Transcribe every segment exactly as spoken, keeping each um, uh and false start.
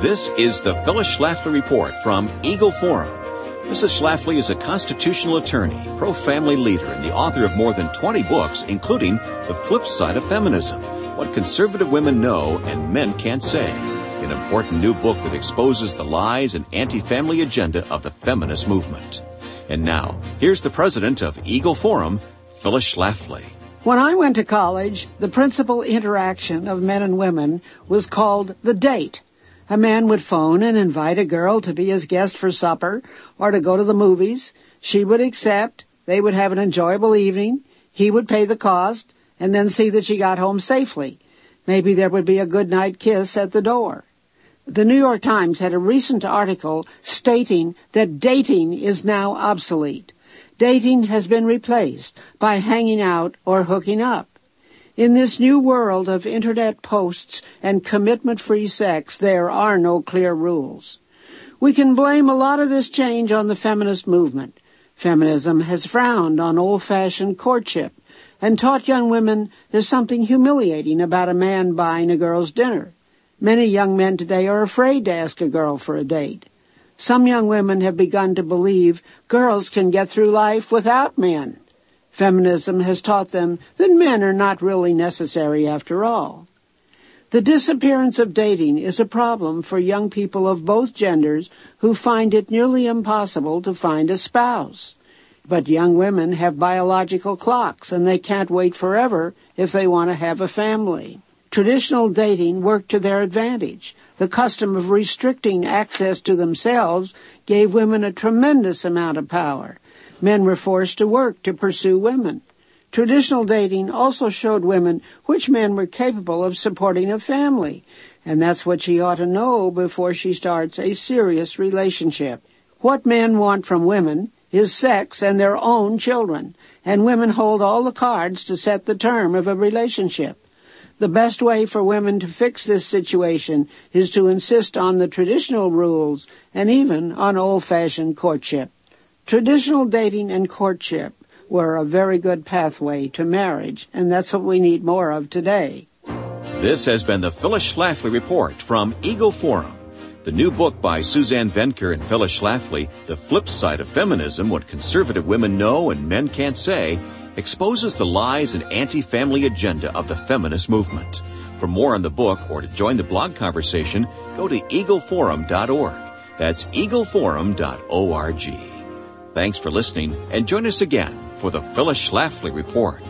This is the Phyllis Schlafly Report from Eagle Forum. Missus Schlafly is a constitutional attorney, pro-family leader, and the author of more than twenty books, including The Flip Side of Feminism, What Conservative Women Know and Men Can't Say, an important new book that exposes the lies and anti-family agenda of the feminist movement. And now, here's the president of Eagle Forum, Phyllis Schlafly. When I went to college, the principal interaction of men and women was called the date. A man would phone and invite a girl to be his guest for supper or to go to the movies. She would accept. They would have an enjoyable evening. He would pay the cost and then see that she got home safely. Maybe there would be a good-night kiss at the door. The New York Times had a recent article stating that dating is now obsolete. Dating has been replaced by hanging out or hooking up. In this new world of internet posts and commitment-free sex, there are no clear rules. We can blame a lot of this change on the feminist movement. Feminism has frowned on old-fashioned courtship and taught young women there's something humiliating about a man buying a girl's dinner. Many young men today are afraid to ask a girl for a date. Some young women have begun to believe girls can get through life without men. Feminism has taught them that men are not really necessary after all. The disappearance of dating is a problem for young people of both genders who find it nearly impossible to find a spouse. But young women have biological clocks, and they can't wait forever if they want to have a family. Traditional dating worked to their advantage. The custom of restricting access to themselves gave women a tremendous amount of power. Men were forced to work to pursue women. Traditional dating also showed women which men were capable of supporting a family, and that's what she ought to know before she starts a serious relationship. What men want from women is sex and their own children, and women hold all the cards to set the term of a relationship. The best way for women to fix this situation is to insist on the traditional rules and even on old-fashioned courtship. Traditional dating and courtship were a very good pathway to marriage, and that's what we need more of today. This has been the Phyllis Schlafly Report from Eagle Forum. The new book by Suzanne Venker and Phyllis Schlafly, The Flip Side of Feminism, What Conservative Women Know and Men Can't Say, exposes the lies and anti-family agenda of the feminist movement. For more on the book or to join the blog conversation, go to eagle forum dot org. That's eagle forum dot org. Thanks for listening, and join us again for the Phyllis Schlafly Report.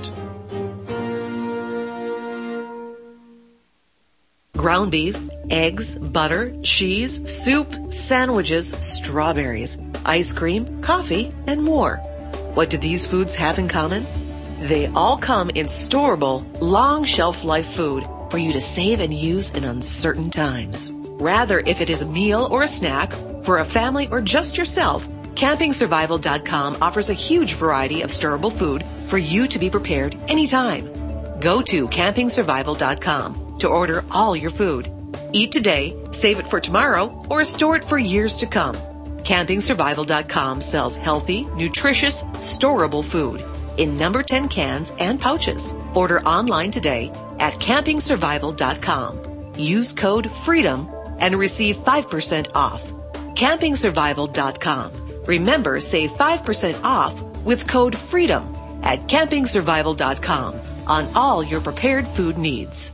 Ground beef, eggs, butter, cheese, soup, sandwiches, strawberries, ice cream, coffee, and more. What do these foods have in common? They all come in storable, long shelf life food for you to save and use in uncertain times. Rather, if it is a meal or a snack, for a family or just yourself, Camping Survival dot com offers a huge variety of storable food for you to be prepared anytime. Go to Camping Survival dot com to order all your food. Eat today, save it for tomorrow, or store it for years to come. Camping Survival dot com sells healthy, nutritious, storable food in number ten cans and pouches. Order online today at Camping Survival dot com. Use code FREEDOM and receive five percent off. Camping Survival dot com. Remember, save five percent off with code FREEDOM at Camping Survival dot com on all your prepared food needs.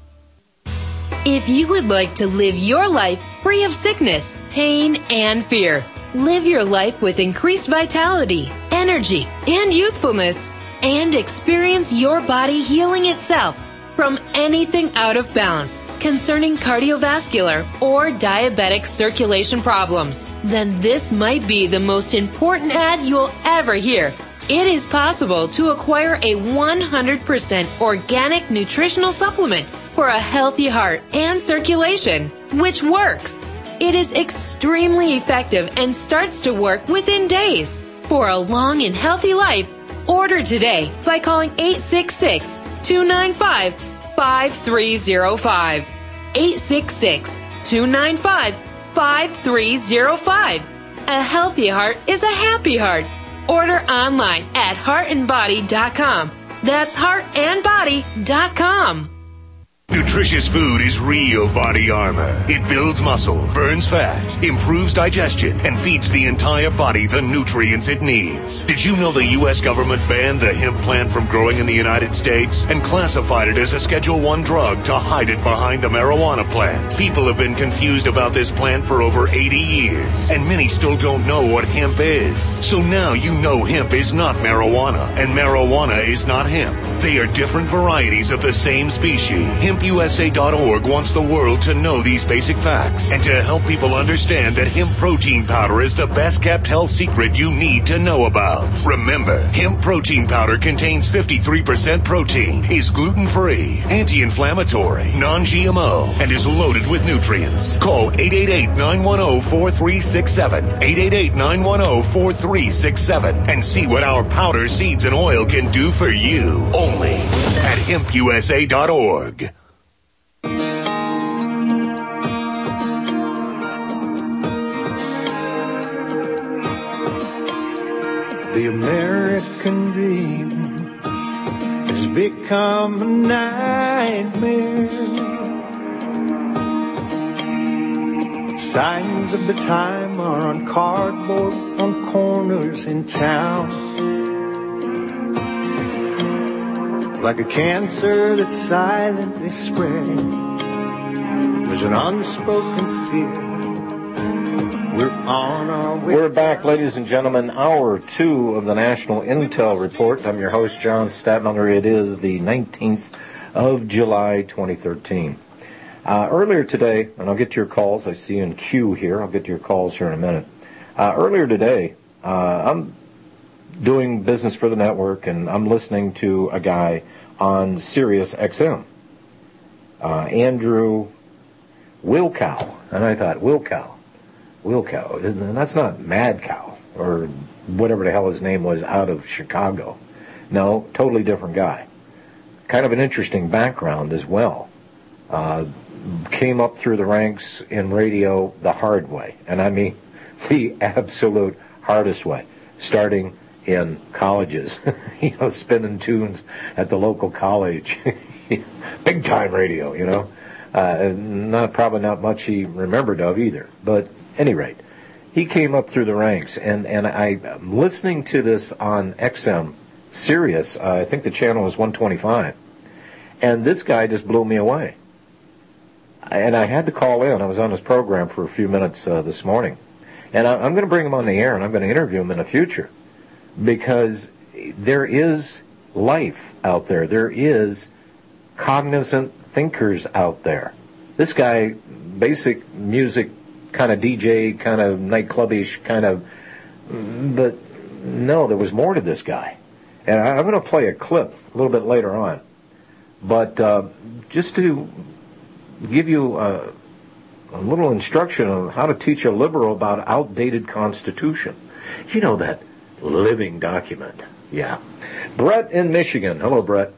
If you would like to live your life free of sickness, pain, and fear, live your life with increased vitality, energy, and youthfulness, and experience your body healing itself from anything out of balance concerning cardiovascular or diabetic circulation problems, then this might be the most important ad you'll ever hear. It is possible to acquire a one hundred percent organic nutritional supplement for a healthy heart and circulation, which works. It is extremely effective and starts to work within days. For a long and healthy life, order today by calling eight six six, two nine five, five three zero five. eight six six, two nine five, five three zero five. A healthy heart is a happy heart. Order online at heart and body dot com. That's heart and body dot com. Nutritious food is real body armor. It builds muscle, burns fat, improves digestion, and feeds the entire body the nutrients it needs. Did you know the U S government banned the hemp plant from growing in the United States and classified it as a Schedule one drug to hide it behind the marijuana plant? People have been confused about this plant for over eighty years, and many still don't know what hemp is. So now you know hemp is not marijuana, and marijuana is not hemp. They are different varieties of the same species. hemp u s a dot org wants the world to know these basic facts and to help people understand that hemp protein powder is the best kept health secret you need to know about. Remember, hemp protein powder contains fifty-three percent protein, is gluten-free, anti-inflammatory, non-G M O, and is loaded with nutrients. Call eight eight eight, nine one zero, four three six seven, eight eight eight, nine one zero, four three six seven, and see what our powder, seeds, and oil can do for you. Only at hemp u s a dot org. The American dream has become a nightmare. Signs of the time are on cardboard on corners in town. Like a cancer that's silently spreading, there's an unspoken fear. We're on our way. We're back, ladies and gentlemen. Hour two of the National Intel Report. I'm your host, John Stadtmiller. It is the nineteenth of July, twenty thirteen. Uh, earlier today, and I'll get to your calls. I see you in queue here. I'll get to your calls here in a minute. Uh, earlier today, uh, I'm doing business for the network, and I'm listening to a guy on Sirius X M, uh, Andrew Wilkow. And I thought, Wilkow. Wilkow, and that's not Mad Cow or whatever the hell his name was out of Chicago. No, totally different guy. Kind of an interesting background as well. Uh, came up through the ranks in radio the hard way, and I mean the absolute hardest way, starting in colleges, you know, spinning tunes at the local college, big time radio, you know. Uh, not probably not much he remembered of either, but any rate, he came up through the ranks, and, and I, I'm listening to this on X M, Sirius, uh, I think the channel was one twenty-five, and this guy just blew me away. And I had to call in. I was on his program for a few minutes uh, this morning, and I, I'm going to bring him on the air, and I'm going to interview him in the future, because there is life out there. There is cognizant thinkers out there. This guy, basic music, kind of D J, kind of nightclubish, kind of, but no, there was more to this guy. And I, I'm going to play a clip a little bit later on. But uh, just to give you a, a little instruction on how to teach a liberal about outdated Constitution. You know, that living document. Yeah. Brett in Michigan. Hello, Brett.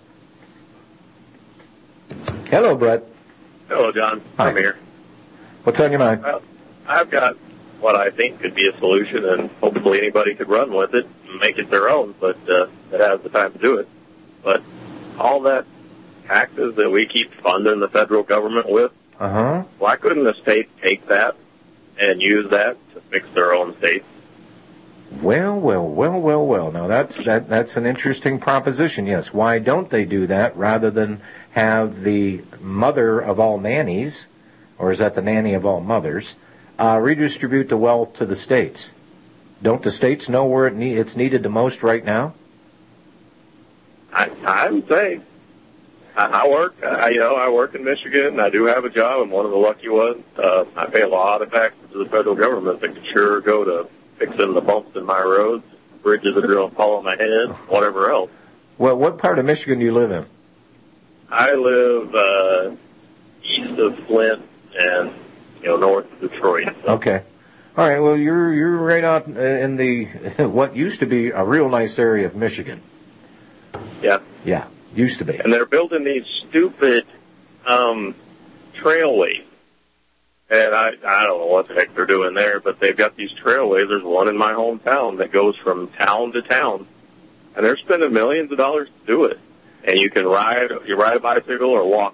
Hello, Brett. Hello, John. Hi. I'm here. What's on your mind? Well, I've got what I think could be a solution, and hopefully anybody could run with it and make it their own, but uh, that has the time to do it. But all that taxes that we keep funding the federal government with, uh-huh. why couldn't the state take that and use that to fix their own states? Well, well, well, well, well. Now, that's that. That's an interesting proposition, yes. Why don't they do that rather than have the mother of all nannies, or is that the nanny of all mothers, uh, redistribute the wealth to the states? Don't the states know where it ne- it's needed the most right now? I, I'm saying. I, I work, I, you know, I work in Michigan. I do have a job. I'm one of the lucky ones. Uh, I pay a lot of taxes to the federal government that could sure go to fixing the bumps in my roads, bridges that are going to fall on my head, whatever else. Well, what part of Michigan do you live in? I live uh, east of Flint and, you know, north of Detroit. So. Okay. All right. Well, you're you're right out in the what used to be a real nice area of Michigan. Yeah. Yeah, used to be. And they're building these stupid um, trailways. And I, I don't know what the heck they're doing there, but they've got these trailways. There's one in my hometown that goes from town to town. And they're spending millions of dollars to do it. And you can ride, you ride a bicycle or walk on them.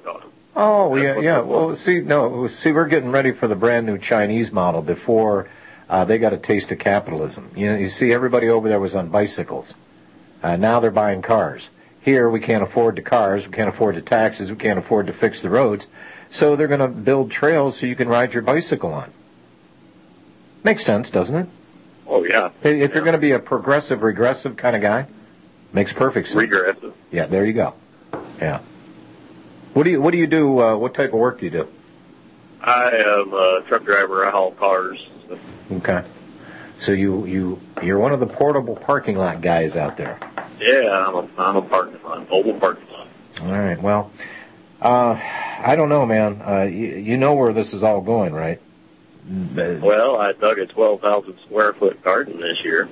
Oh, yeah, yeah. Well, see, no, see, we're getting ready for the brand new Chinese model before uh, they got a taste of capitalism. You know, you see, everybody over there was on bicycles. Uh, now they're buying cars. Here, we can't afford the cars, we can't afford the taxes, we can't afford to fix the roads, so they're going to build trails so you can ride your bicycle on. Makes sense, doesn't it? Oh, yeah. If yeah. you're going to be a progressive, regressive kind of guy, makes perfect sense. Regressive. Yeah, there you go. Yeah. What do you What do you do? Uh, what type of work do you do? I am a truck driver. I haul cars. Okay. So you you you're one of the portable parking lot guys out there. Yeah, I'm a I'm a parking lot, mobile parking lot. All right. Well, uh, I don't know, man. Uh, you, you know where this is all going, right? Well, I dug a twelve thousand square foot garden this year.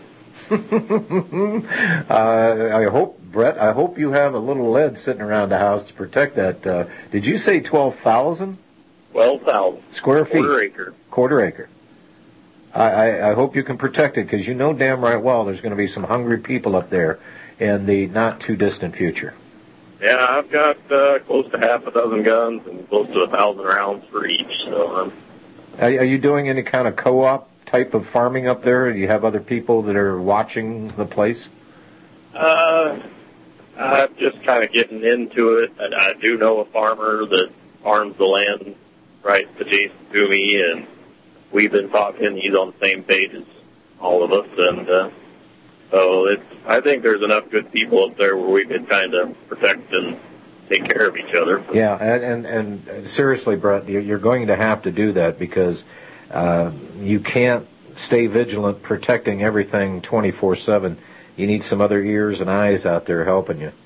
uh, I hope, Brett, I hope you have a little lead sitting around the house to protect that. Uh, did you say twelve thousand? twelve thousand. Square feet? Quarter acre. Quarter acre. I, I, I hope you can protect it, because you know damn right well there's going to be some hungry people up there in the not-too-distant future. Yeah, I've got uh, close to half a dozen guns and close to a thousand rounds for each. So, um, are, are you doing any kind of co-op type of farming up there? Do you have other people that are watching the place? Uh, I'm just kind of getting into it. And I do know a farmer that farms the land right adjacent to me, and we've been talking. He's on the same page as all of us, and uh, so it's. I think there's enough good people up there where we can kind of protect and take care of each other. Yeah, and and, and seriously, Brett, you're going to have to do that, because uh, you can't stay vigilant protecting everything twenty-four seven. You need some other ears and eyes out there helping you.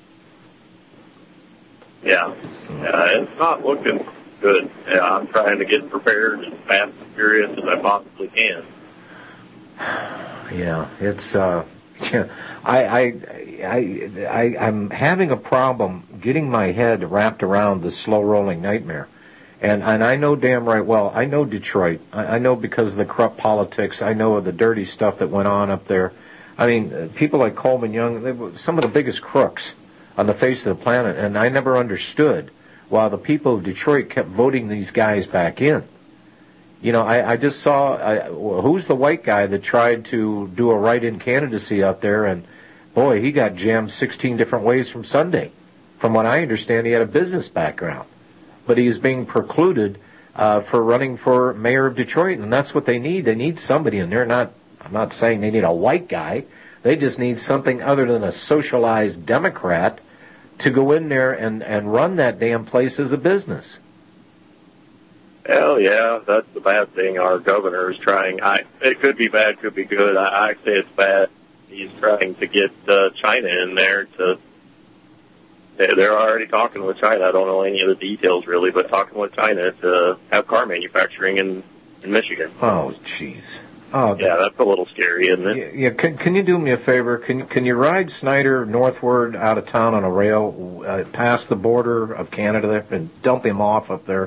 Yeah, yeah, it's not looking good. Yeah, I'm trying to get prepared as fast and furious as I possibly can. Yeah, it's. Uh, I, I, I, I, I'm having a problem getting my head wrapped around the slow-rolling nightmare. And and I know damn right well, I know Detroit. I, I know because of the corrupt politics. I know of the dirty stuff that went on up there. I mean, people like Coleman Young, they were some of the biggest crooks on the face of the planet. And I never understood why the people of Detroit kept voting these guys back in. You know, I, I just saw, I, who's the white guy that tried to do a write-in candidacy up there, and boy, he got jammed sixteen different ways from Sunday. From what I understand, he had a business background, but he's being precluded uh, for running for mayor of Detroit, and that's what they need. They need somebody in there. Not, I'm not saying they need a white guy. They just need something other than a socialized Democrat to go in there and, and run that damn place as a business. Hell yeah, that's the bad thing. Our governor is trying. I, it could be bad, could be good. I, I say it's bad. He's trying to get uh, China in there to. They're already talking with China. I don't know any of the details really, but talking with China to have car manufacturing in, in Michigan. Oh, jeez. Oh, yeah, that's a little scary, isn't it? Yeah. yeah. Can, can you do me a favor? Can can you ride Snyder northward out of town on a rail uh, past the border of Canada there and dump him off up there?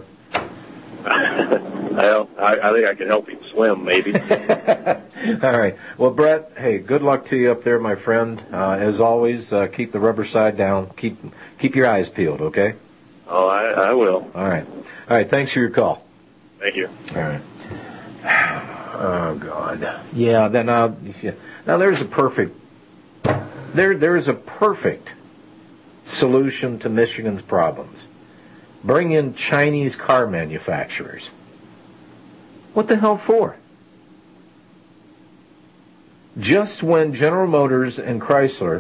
Well, I, I think I can help him swim, maybe. All right. Well, Brett, hey, good luck to you up there, my friend. Uh, as always, uh, keep the rubber side down. Keep keep your eyes peeled, okay? Oh, I, I will. All right. All right. Thanks for your call. Thank you. All right. Oh God. Yeah. Then now, now there's a perfect. There there is a perfect solution to Michigan's problems. Bring in Chinese car manufacturers. What the hell for? Just when General Motors and Chrysler,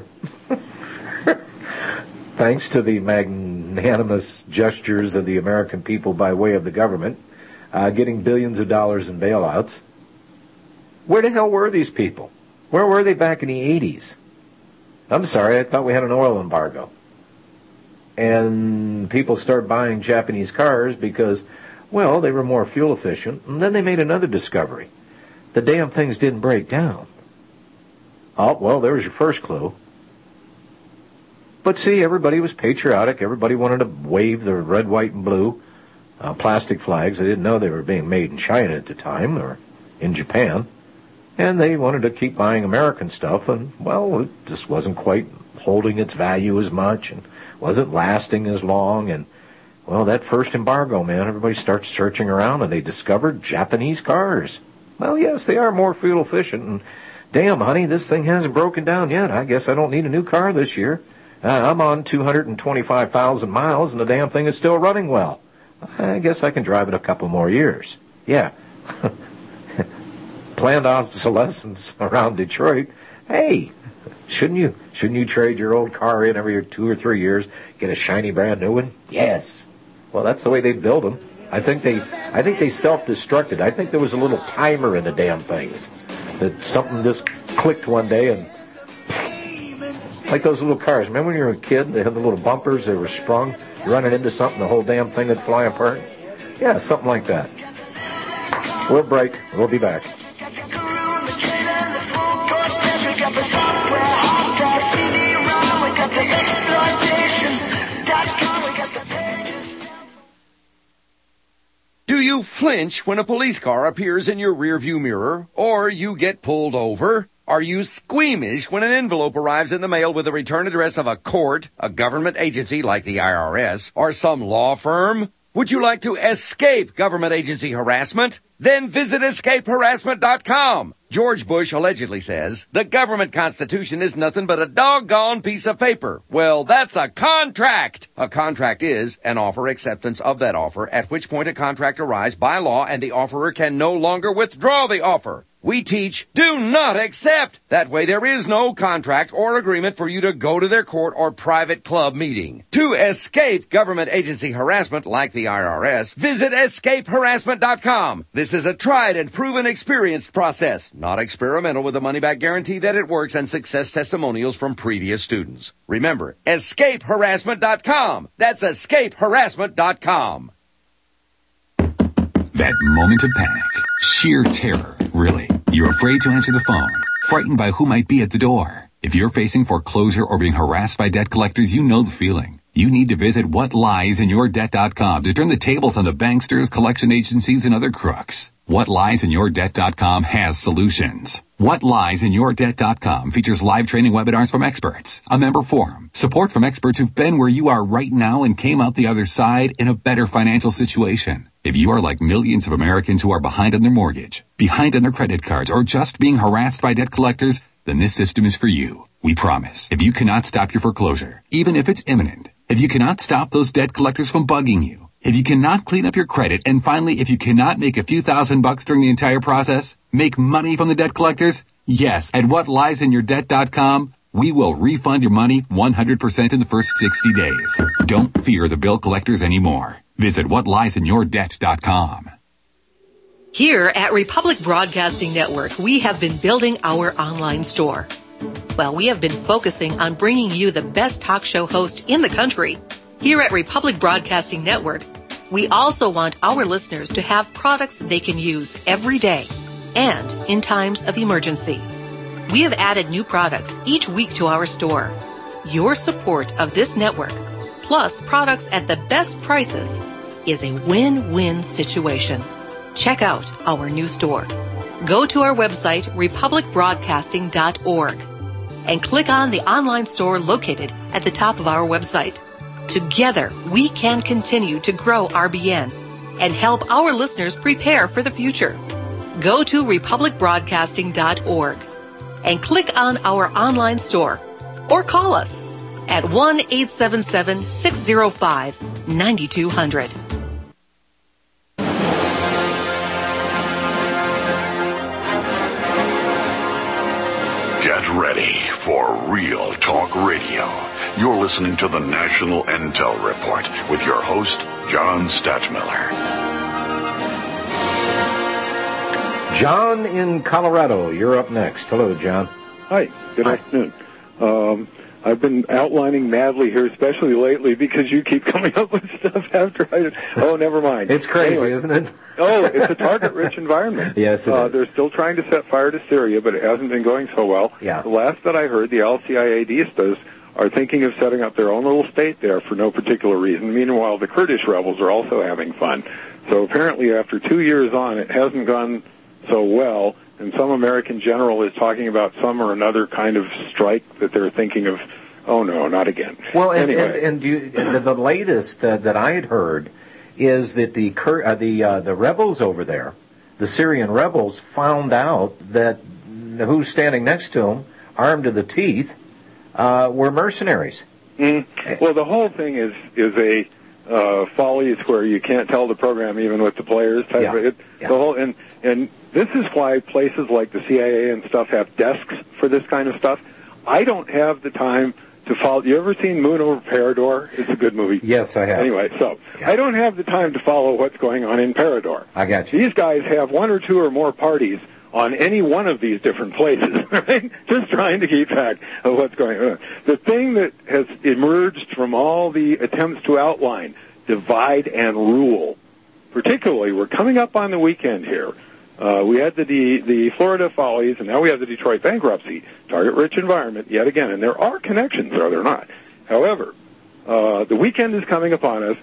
thanks to the magnanimous gestures of the American people by way of the government, uh, getting billions of dollars in bailouts, where the hell were these people? Where were they back in the eighties? I'm sorry, I thought we had an oil embargo. And people started buying Japanese cars because, well, they were more fuel efficient. And then they made another discovery. The damn things didn't break down. Oh, well, there was your first clue. But see, everybody was patriotic. Everybody wanted to wave the red, white, and blue uh, plastic flags. They didn't know they were being made in China at the time or in Japan. And they wanted to keep buying American stuff. And, well, it just wasn't quite holding its value as much and wasn't lasting as long. And, Well, that first embargo, man, everybody starts searching around and they discovered Japanese cars. Well, yes, they are more fuel efficient. And damn, honey, this thing hasn't broken down yet. I guess I don't need a new car this year. Uh, I'm on two hundred twenty-five thousand miles and the damn thing is still running well. I guess I can drive it a couple more years. Yeah. Planned obsolescence around Detroit. Hey, shouldn't you shouldn't you trade your old car in every two or three years, get a shiny brand new one? Yes. Well, that's the way they build them. I think they I think they self-destructed. I think there was a little timer in the damn things. That something just clicked one day and like those little cars. Remember when you were a kid, they had the little bumpers, they were sprung, you running into something, the whole damn thing would fly apart? Yeah, something like that. We'll break. We'll be back. Do you flinch when a police car appears in your rearview mirror, or you get pulled over? Are you squeamish when an envelope arrives in the mail with the return address of a court, a government agency like the I R S, or some law firm? Would you like to escape government agency harassment? Then visit escape harassment dot com. George Bush allegedly says, the government constitution is nothing but a doggone piece of paper. Well, that's a contract. A contract is an offer acceptance of that offer, at which point a contract arrives by law and the offerer can no longer withdraw the offer. We teach, do not accept. That way there is no contract or agreement for you to go to their court or private club meeting. To escape government agency harassment like the I R S, visit escape harassment dot com. This is a tried and proven experienced process, not experimental, with a money-back guarantee that it works and success testimonials from previous students. Remember, escape harassment dot com. That's escape harassment dot com. That moment of panic, sheer terror, really. You're afraid to answer the phone, frightened by who might be at the door. If you're facing foreclosure or being harassed by debt collectors, you know the feeling. You need to visit what lies in your debt dot com to turn the tables on the banksters, collection agencies, and other crooks. what lies in your debt dot com has solutions. what lies in your debt dot com features live training webinars from experts, a member forum, support from experts who've been where you are right now and came out the other side in a better financial situation. If you are like millions of Americans who are behind on their mortgage, behind on their credit cards, or just being harassed by debt collectors, then this system is for you. We promise. If you cannot stop your foreclosure, even if it's imminent, if you cannot stop those debt collectors from bugging you, if you cannot clean up your credit, and finally, if you cannot make a few thousand bucks during the entire process, make money from the debt collectors, yes, at what lies in your debt dot com, we will refund your money one hundred percent in the first sixty days. Don't fear the bill collectors anymore. Visit what lies in your debt dot com. Here at Republic Broadcasting Network, we have been building our online store. Well, we have been focusing on bringing you the best talk show host in the country. Here at Republic Broadcasting Network, we also want our listeners to have products they can use every day and in times of emergency. We have added new products each week to our store. Your support of this network, plus products at the best prices, is a win-win situation. Check out our new store. Go to our website, republic broadcasting dot org, and click on the online store located at the top of our website. Together, we can continue to grow R B N and help our listeners prepare for the future. Go to republic broadcasting dot org and click on our online store or call us at one eight seven seven, six zero five, nine two zero zero. Get ready for Real Talk Radio. You're listening to the National Intel Report with your host, John Stadtmiller. John in Colorado, you're up next. Hello, John. Hi, good Hi. afternoon. Um, I've been outlining madly here, especially lately, because you keep coming up with stuff after I... Oh, never mind. It's crazy, anyway, isn't it? Oh, it's a target-rich environment. Yes, it uh, is. They're still trying to set fire to Syria, but it hasn't been going so well. Yeah. The last that I heard, the Al-Qaedistas are thinking of setting up their own little state there for no particular reason. Meanwhile, the Kurdish rebels are also having fun. So apparently, after two years on, it hasn't gone so well, and some American general is talking about some or another kind of strike that they're thinking of Oh, no, not again. Well, and, anyway. and, and, do you, the, the latest uh, that I had heard is that the Cur- uh, the uh, the rebels over there, the Syrian rebels, found out that who's standing next to them, armed to the teeth, uh, were mercenaries. Mm. Well, the whole thing is is a uh, follies where you can't tell the program even with the players type Yeah. of it. Yeah. The whole and and this is why places like the C I A and stuff have desks for this kind of stuff. I don't have the time to follow. You ever seen Moon Over Parador? It's a good movie. Yes, I have. Anyway, so Yeah. I don't have the time to follow what's going on in Parador. I got you. These guys have one or two or more parties on any one of these different places, right? Just trying to keep track of what's going on. The thing that has emerged from all the attempts to outline divide and rule, particularly, we're coming up on the weekend here. Uh, we had the, the the Florida Follies, and now we have the Detroit bankruptcy, target-rich environment yet again, and there are connections, are there not? However, uh, the weekend is coming upon us.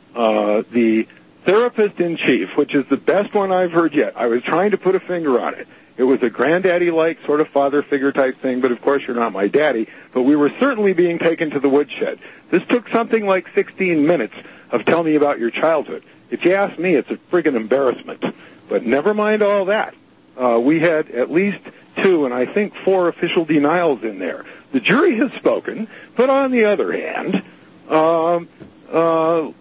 Uh, the therapist-in-chief, which is the best one I've heard yet. I was trying to put a finger on it. It was a granddaddy-like sort of father figure type thing, but of course you're not my daddy. But we were certainly being taken to the woodshed. This took something like sixteen minutes of tell me about your childhood. If you ask me, it's a friggin' embarrassment. But never mind all that. Uh, we had at least two, and I think four official denials in there. The jury has spoken, but on the other hand, um, uh,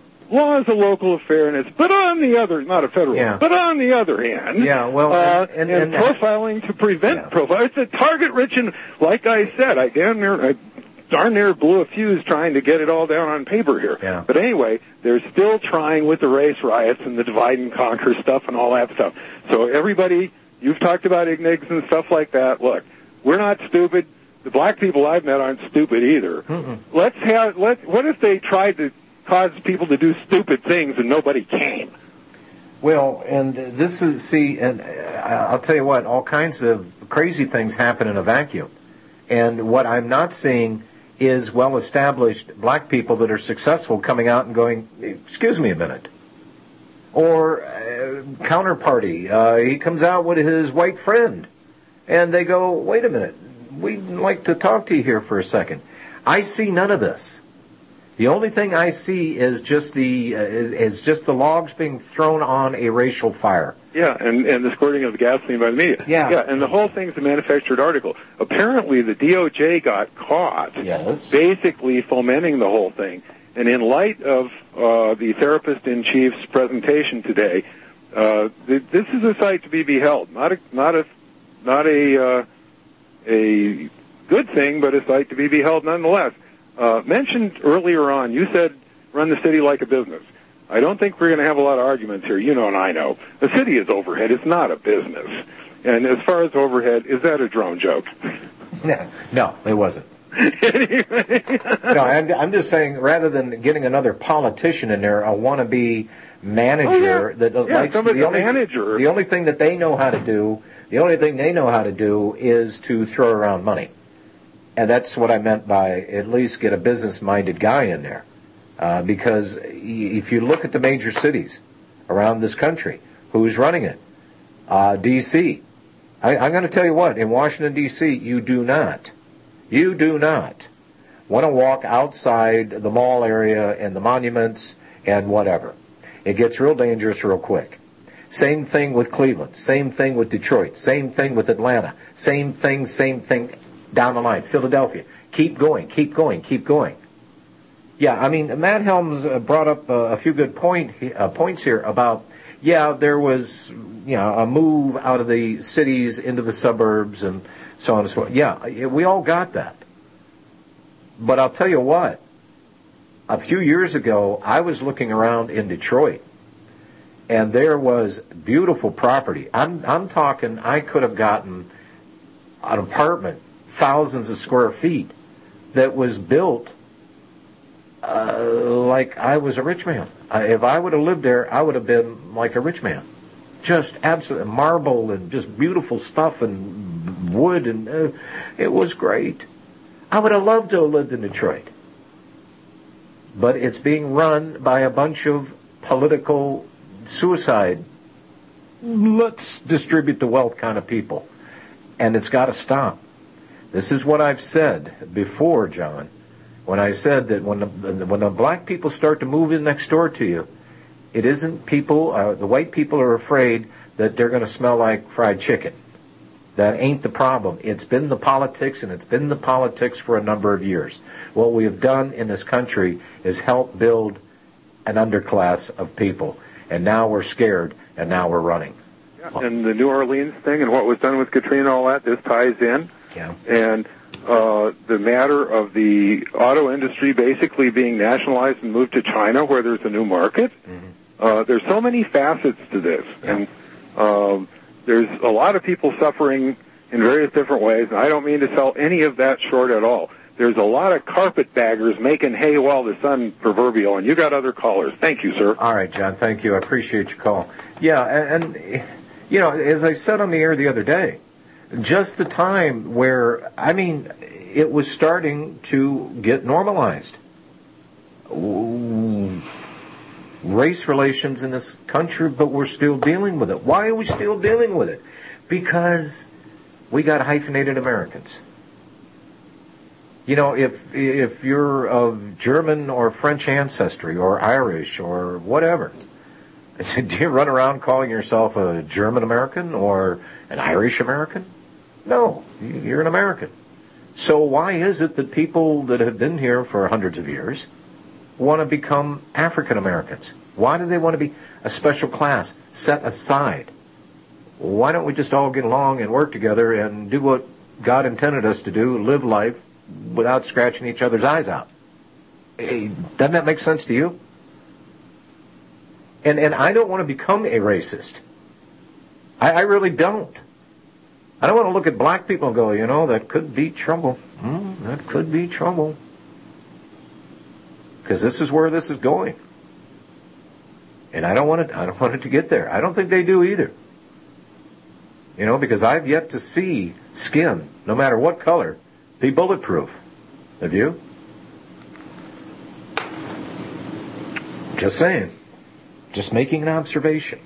law is a local affair, and it's, but on the other, not a federal, Yeah. but on the other hand, Yeah, well, uh, and- and, and- and- profiling to prevent Yeah. profile. It's a target-rich, and like I said, I damn near, I darn near blew a fuse trying to get it all down on paper here. Yeah. But anyway, they're still trying with the race riots and the divide and conquer stuff and all that stuff. So everybody, you've talked about ignigs and stuff like that. Look, we're not stupid. The black people I've met aren't stupid either. Mm-mm. Let's have, let, what if they tried to cause people to do stupid things and nobody came? Well, and this is, see, and I'll tell you what, all kinds of crazy things happen in a vacuum. And what I'm not seeing is well-established black people that are successful coming out and going, excuse me a minute. Or uh, counterparty, uh, he comes out with his white friend, and they go, wait a minute, we'd like to talk to you here for a second. I see none of this. The only thing I see is just the uh, is just the logs being thrown on a racial fire. Yeah, and, and the squirting of the gasoline by the media. Yeah. Yeah, and the whole thing's a manufactured article. Apparently, the D O J got caught Yes. basically fomenting the whole thing. And in light of uh, the therapist-in-chief's presentation today, uh, th- this is a sight to be beheld. Not a not a not a uh, a good thing, but a sight to be beheld nonetheless. Uh, mentioned earlier on, you said run the city like a business. I don't think we're going to have a lot of arguments here. You know and I know. The city is overhead. It's not a business. And as far as overhead, is that a drone joke? No, no, it wasn't. No, I'm, I'm just saying, rather than getting another politician in there, a wannabe manager Oh, yeah. that Yeah, likes somebody- the a only manager. the only thing that they know how to do, the only thing they know how to do is to throw around money. And that's what I meant by at least get a business-minded guy in there. Uh, because if you look at the major cities around this country, who's running it? Uh, D C I, I'm going to tell you what, in Washington, D C, you do not, you do not want to walk outside the mall area and the monuments and whatever. It gets real dangerous real quick. Same thing with Cleveland. Same thing with Detroit. Same thing with Atlanta. Same thing, same thing down the line. Philadelphia. Keep going, keep going, keep going. Yeah, I mean, Matt Helms uh, brought up uh, a few good point uh, points here about, yeah, there was, you know, a move out of the cities into the suburbs and so on and so forth. Yeah, we all got that. But I'll tell you what, a few years ago, I was looking around in Detroit, and there was beautiful property. I'm, I'm talking, I could have gotten an apartment, thousands of square feet, that was built uh, like I was a rich man. Uh, if I would have lived there, I would have been like a rich man. Just absolute marble and just beautiful stuff and wood, and uh, it was great. I would have loved to have lived in Detroit. But it's being run by a bunch of political suicide, let's distribute the wealth kind of people. And it's got to stop. This is what I've said before, John, when I said that when the, when the black people start to move in next door to you, it isn't people, uh, the white people are afraid that they're going to smell like fried chicken. That ain't the problem. It's been the politics, and it's been the politics for a number of years. What we have done in this country is help build an underclass of people, and now we're scared, and now we're running. Yeah, and the New Orleans thing and what was done with Katrina and all that, this ties in. Yeah. And uh, the matter of the auto industry basically being nationalized and moved to China where there's a new market. Mm-hmm. Uh, there's so many facets to this. Yeah. And um, there's a lot of people suffering in various different ways, and I don't mean to sell any of that short at all. There's a lot of carpetbaggers making hay while the sun proverbial, and you got other callers. Thank you, sir. All right, John, thank you. I appreciate your call. Yeah, and, and you know, as I said on the air the other day, just the time where, I mean, it was starting to get normalized. Ooh, race relations in this country, but we're still dealing with it. Why are we still dealing with it? Because we got hyphenated Americans. You know, if if you're of German or French ancestry or Irish or whatever, do you run around calling yourself a German American or an Irish American? No, you're an American. So why is it that people that have been here for hundreds of years want to become African Americans? Why do they want to be a special class set aside? Why don't we just all get along and work together and do what God intended us to do, live life without scratching each other's eyes out? Hey, doesn't that make sense to you? And and I don't want to become a racist. I, I really don't. I don't want to look at black people and go, you know, that could be trouble. Mm, that could be trouble. Because this is where this is going. And I don't want it, I don't want it to get there. I don't think they do either. You know, because I've yet to see skin, no matter what color, be bulletproof. Have you? Just saying. Just making an observation.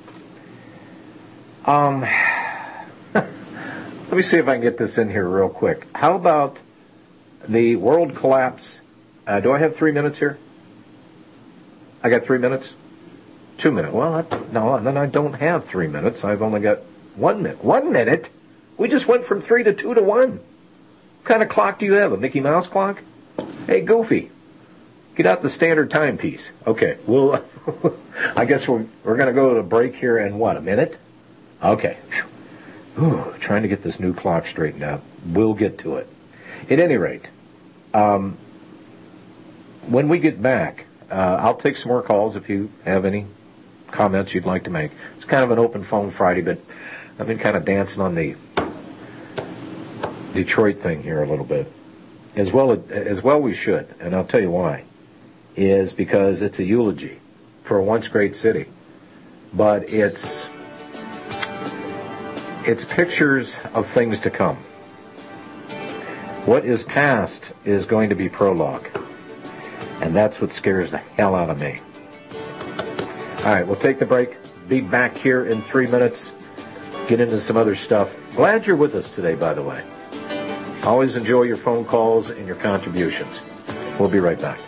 Um, let me see if I can get this in here real quick. How about the world collapse? Uh, do I have three minutes here? I got three minutes? Two minutes. Well, I, no, then I don't have three minutes. I've only got one minute. One minute? We just went from three to two to one. What kind of clock do you have? A Mickey Mouse clock? Hey, Goofy, get out the standard timepiece. Okay, well, I guess we're, we're going to go to break here in, what, a minute? Okay. Whew, trying to get this new clock straightened out. We'll get to it. At any rate, um, when we get back, uh, I'll take some more calls if you have any comments you'd like to make. It's kind of an open phone Friday, but I've been kind of dancing on the Detroit thing here a little bit. As well as well we should, and I'll tell you why. Is because it's a eulogy for a once great city. But it's it's pictures of things to come. What is past is going to be prologue. And that's what scares the hell out of me. All right, we'll take the break. Be back here in three minutes. Get into some other stuff. Glad you're with us today, by the way. Always enjoy your phone calls and your contributions. We'll be right back.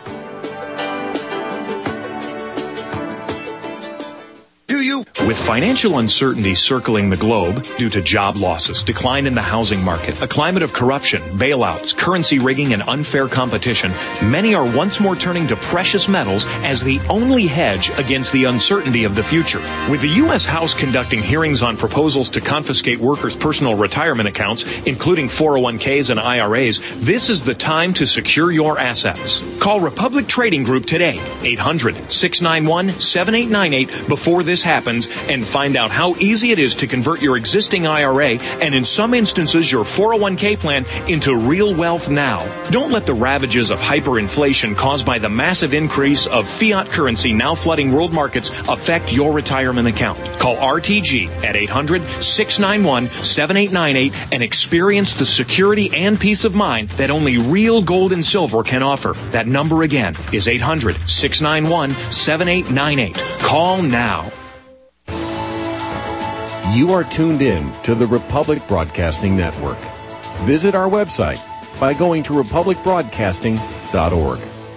Do you? With financial uncertainty circling the globe due to job losses, decline in the housing market, a climate of corruption, bailouts, currency rigging, and unfair competition, many are once more turning to precious metals as the only hedge against the uncertainty of the future. With the U S House conducting hearings on proposals to confiscate workers' personal retirement accounts, including four oh one k's and I R A's, this is the time to secure your assets. Call Republic Trading Group today, eight hundred, six nine one, seven eight nine eight, before this happens, and find out how easy it is to convert your existing I R A and, in some instances, your four oh one k plan into real wealth now. Don't let the ravages of hyperinflation caused by the massive increase of fiat currency now flooding world markets affect your retirement account. Call R T G at eight hundred, six nine one, seven eight nine eight and experience the security and peace of mind that only real gold and silver can offer. That number again is eight hundred, six nine one, seven eight nine eight. Call now. You are tuned in to the Republic Broadcasting Network. Visit our website by going to republic broadcasting dot org.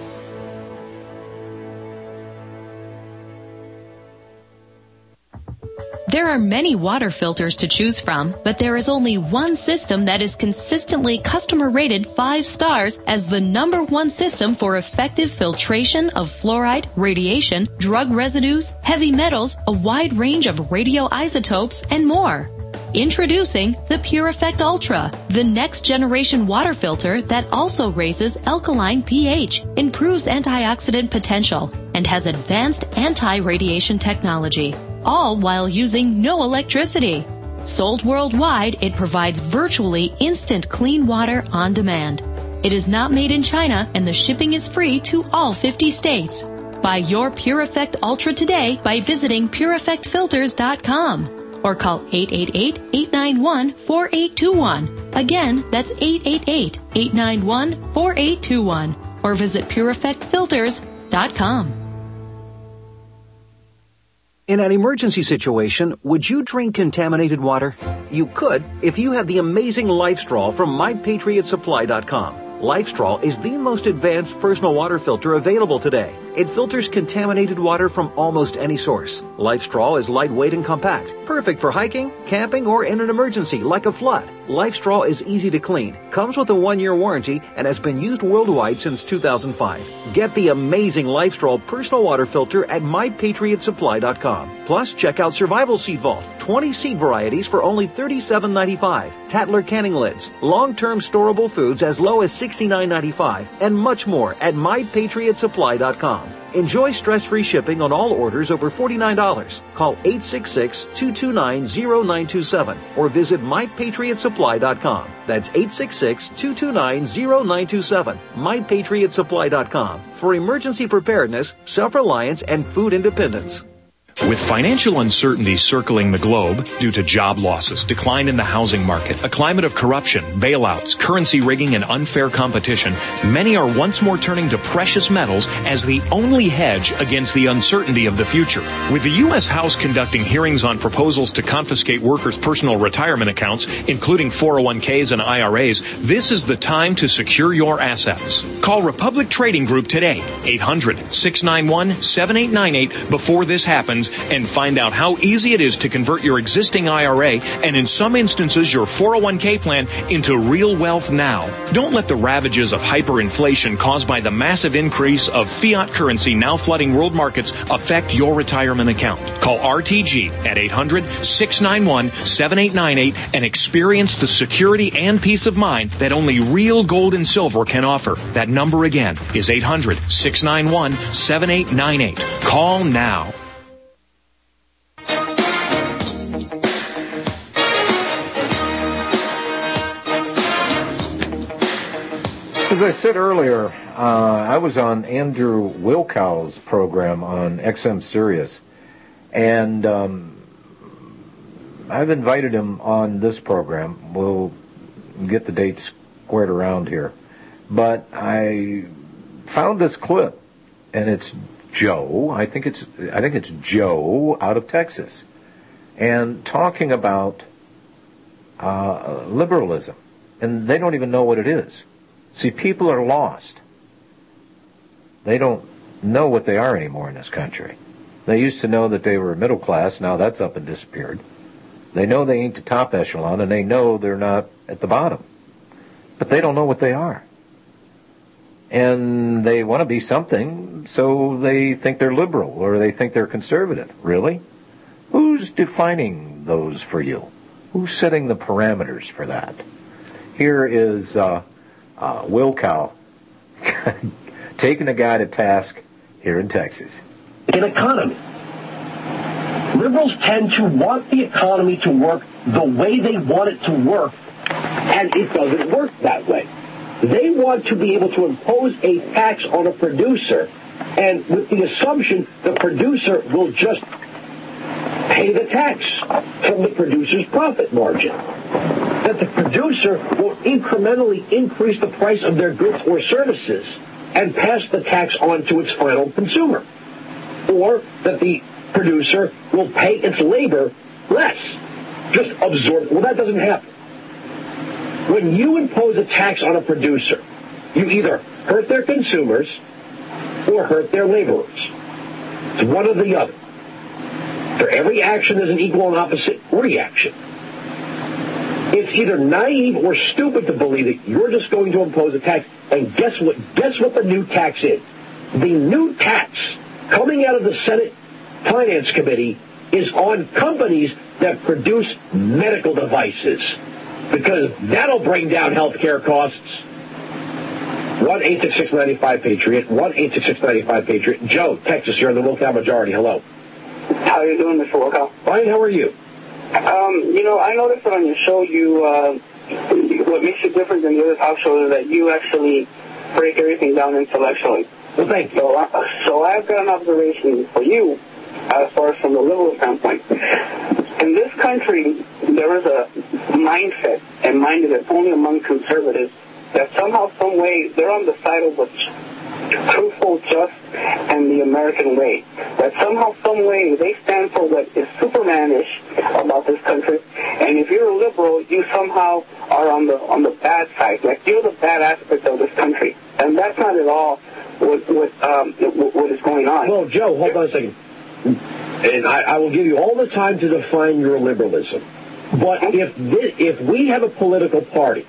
There are many water filters to choose from, but there is only one system that is consistently customer rated five stars as the number one system for effective filtration of fluoride, radiation, drug residues, heavy metals, a wide range of radioisotopes, and more. Introducing the PureEffect Ultra, the next generation water filter that also raises alkaline pH, improves antioxidant potential, and has advanced anti-radiation technology, all while using no electricity. Sold worldwide, it provides virtually instant clean water on demand. It is not made in China, and the shipping is free to all fifty states. Buy your PureEffect Ultra today by visiting pure effect filters dot com. Or call eight eight eight, eight nine one, four eight two one. Again, that's eight eight eight, eight nine one, four eight two one. Or visit pure effect filters dot com. In an emergency situation, would you drink contaminated water? You could if you had the amazing LifeStraw from my patriot supply dot com. LifeStraw is the most advanced personal water filter available today. It filters contaminated water from almost any source. LifeStraw is lightweight and compact, perfect for hiking, camping, or in an emergency like a flood. LifeStraw is easy to clean, comes with a one-year warranty, and has been used worldwide since two thousand five. Get the amazing LifeStraw personal water filter at my patriot supply dot com. Plus, check out Survival Seed Vault, twenty seed varieties for only thirty-seven ninety-five, Tatler canning lids, long-term storable foods as low as sixty-nine ninety-five, and much more at my patriot supply dot com. Enjoy stress-free shipping on all orders over forty-nine dollars. Call eight six six, two two nine, zero nine two seven or visit my patriot supply dot com. That's eight six six, two two nine, zero nine two seven, my patriot supply dot com for emergency preparedness, self-reliance, and food independence. With financial uncertainty circling the globe due to job losses, decline in the housing market, a climate of corruption, bailouts, currency rigging, and unfair competition, many are once more turning to precious metals as the only hedge against the uncertainty of the future. With the U S House conducting hearings on proposals to confiscate workers' personal retirement accounts, including four oh one k's and I R A's, this is the time to secure your assets. Call Republic Trading Group today, eight hundred, six nine one, seven eight nine eight, before this happens, and find out how easy it is to convert your existing I R A and in some instances your four oh one k plan into real wealth now. Don't let the ravages of hyperinflation caused by the massive increase of fiat currency now flooding world markets affect your retirement account. Call R T G at eight hundred, six nine one, seven eight nine eight and experience the security and peace of mind that only real gold and silver can offer. That number again is eight hundred, six nine one, seven eight nine eight. Call now. As I said earlier, uh, I was on Andrew Wilkow's program on X M Sirius, and um, I've invited him on this program. We'll get the dates squared around here. But I found this clip, and it's Joe. I think it's I think it's Joe out of Texas, and talking about uh, liberalism, and they don't even know what it is. See, people are lost. They don't know what they are anymore in this country. They used to know that they were middle class. Now that's up and disappeared. They know they ain't the top echelon, and they know they're not at the bottom. But they don't know what they are. And they want to be something, so they think they're liberal, or they think they're conservative. Really? Who's defining those for you? Who's setting the parameters for that? Here is... Uh, Uh, Wilkow taking a guy to task here in Texas. An economy. Liberals tend to want the economy to work the way they want it to work, and it doesn't work that way. They want to be able to impose a tax on a producer, and with the assumption the producer will just pay the tax from the producer's profit margin. That the producer will incrementally increase the price of their goods or services and pass the tax on to its final consumer. Or that the producer will pay its labor less. Just absorb. Well, that doesn't happen. When you impose a tax on a producer, you either hurt their consumers or hurt their laborers. It's one or the other. For every action, there's an equal and opposite reaction. It's either naive or stupid to believe that you're just going to impose a tax. And guess what? Guess what the new tax is? The new tax coming out of the Senate Finance Committee is on companies that produce medical devices, because that'll bring down health care costs. one eight six six nine five Patriot, one eight six six nine five Patriot. Joe, Texas, you're in the Wilcow Majority. Hello. How are you doing, Mister Wilcow? Fine, how are you? Um, you know, I noticed that on your show, you uh, what makes you different than the other talk shows is that you actually break everything down intellectually. Well, thank you. So, uh, so I've got an observation for you as far as from the liberal standpoint. In this country, there is a mindset and mindset only among conservatives that somehow, some way, they're on the side of what's truthful, just, and the American way. That somehow, some way, they stand for what is Supermanish about this country. And if you're a liberal, you somehow are on the on the bad side. Like, you're the bad aspect of this country. And that's not at all what what, um, what is going on. Well, Joe, hold on a second. And I, I will give you all the time to define your liberalism. But if this, if we have a political party,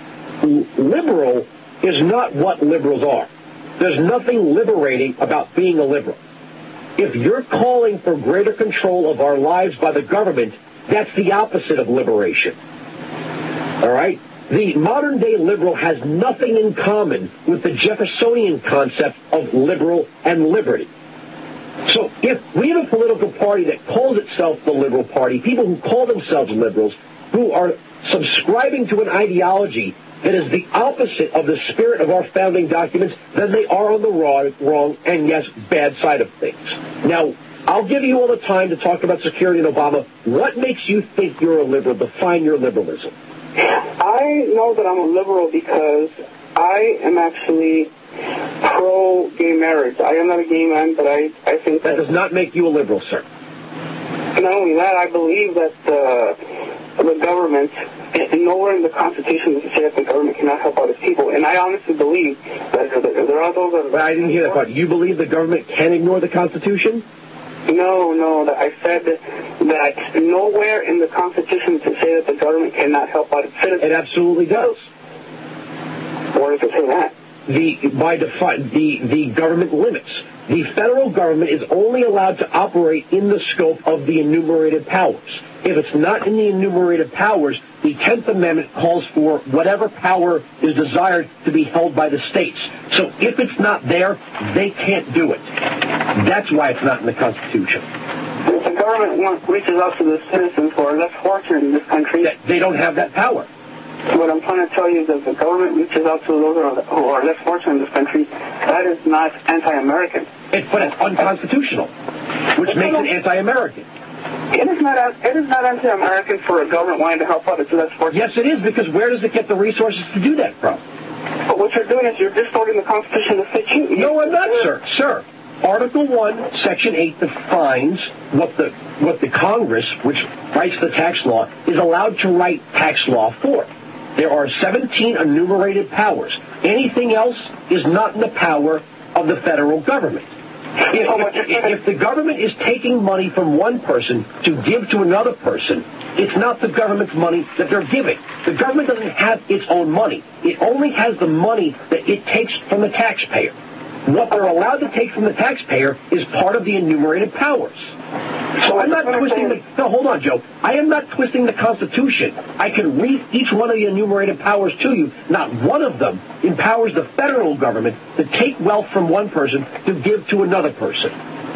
liberal is not what liberals are. There's nothing liberating about being a liberal. If you're calling for greater control of our lives by the government, that's the opposite of liberation. All right? The modern-day liberal has nothing in common with the Jeffersonian concept of liberal and liberty. So if we have a political party that calls itself the Liberal Party, people who call themselves liberals, who are subscribing to an ideology that is the opposite of the spirit of our founding documents, then they are on the wrong, wrong and, yes, bad side of things. Now, I'll give you all the time to talk about security and Obama. What makes you think you're a liberal? Define your liberalism. I know that I'm a liberal because I am actually pro-gay marriage. I am not a gay man, but I, I think that... That does not make you a liberal, sir. Not only that, I believe that uh, the government, and nowhere in the Constitution does it say that the government cannot help out its people. And I honestly believe that there are those that... But I didn't hear that part. You believe the government can ignore the Constitution? No, no. That I said that nowhere in the Constitution does it say that the government cannot help out its citizens. It absolutely does. Where does it say that? The by defi- the the government limits. The federal government is only allowed to operate in the scope of the enumerated powers. If it's not in the enumerated powers, the tenth Amendment calls for whatever power is desired to be held by the states. So if it's not there, they can't do it. That's why it's not in the Constitution. If the government reaches out to the citizens who are less fortunate in this country, they don't have that power. What I'm trying to tell you is that if the government reaches out to those who are less fortunate in this country, that is not anti-American. It, but it's unconstitutional, which it's makes it anti-American. It is not It is not anti-American for a government wanting to help out its less fortunate. Yes, it is, because where does it get the resources to do that from? But what you're doing is you're distorting the Constitution to fit you. No, I'm not, sir. Sir, Article one, Section eight defines what the what the Congress, which writes the tax law, is allowed to write tax law for. There are seventeen enumerated powers. Anything else is not in the power of the federal government. If, if, if the government is taking money from one person to give to another person, it's not the government's money that they're giving. The government doesn't have its own money. It only has the money that it takes from the taxpayer. What they're allowed to take from the taxpayer is part of the enumerated powers. So I'm not twisting the... No, hold on, Joe. I am not twisting the Constitution. I can read each one of the enumerated powers to you. Not one of them empowers the federal government to take wealth from one person to give to another person.